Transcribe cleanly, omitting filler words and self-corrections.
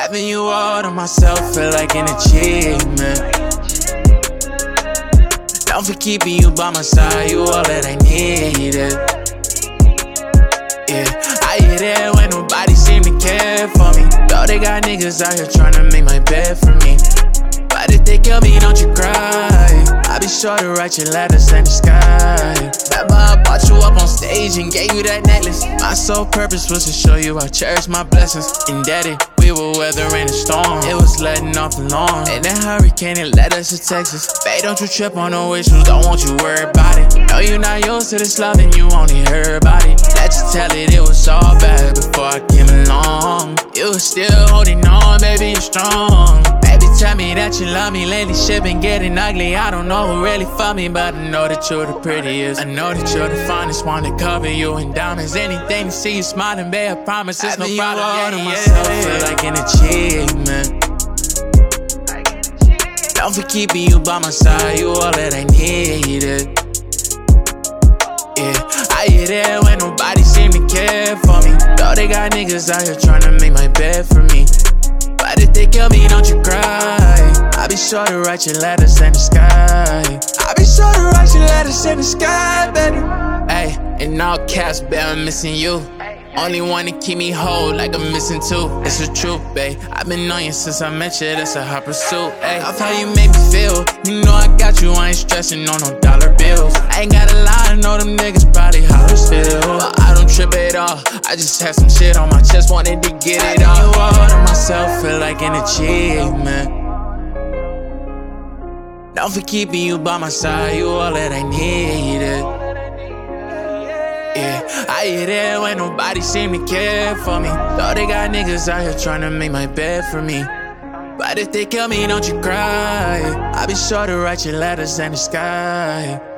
Having you all to myself feel like an achievement. Down for keeping you by my side, you all that I needed. Yeah, I hear that when nobody seem to care for me. Though they got niggas out here tryna make my bed for me. But if they kill me, don't you cry. I'll be sure to write your letters in the sky. Remember I brought you up on stage and gave you that necklace. My sole purpose was to show you I cherish my blessings. Indebted, we were weathering a storm. It was letting off the lawn. And that hurricane, it led us to Texas. Babe, don't you trip on no issues, don't want you worry about it. No, you're not used to this love and you only heard about it. Let you tell it, it was all bad before I came along. You were still holding on, baby, you're strong. Baby, tell me that you love me. Lately shit been getting ugly. I don't know who really for me, but I know that you're the prettiest. I know that you're the finest one to cover you in diamonds. Anything to see you smiling, babe, I promise it's no problem. I to myself feel like an achievement. Down for keeping you by my side, you all that I needed. Yeah, I hear that when nobody seem to care for me. Though they got niggas out here tryna make my bed for me. But if they kill me, don't you cry. I'll be sure to write your letters in the sky. I'll be sure to write your letters in the sky, baby. Ay, in all caps, babe, I'm missing you. Only one to keep me whole like I'm missing two. It's the truth, babe. I've been on you since I met you, that's a hot pursuit. Ay, love how you make me feel. You know I got you, I ain't stressing on no dollar bills. I ain't gotta lie, I know them niggas probably holler still. But I don't trip at all, I just had some shit on my chest, wanted to get it off. You all to myself feel like an achievement. Down for keeping you by my side, you all that I needed. Yeah, I hear that when nobody seem to care for me. Though they got niggas out here tryna make my bed for me. But if they kill me, don't you cry. I'll be sure to write your letters in the sky.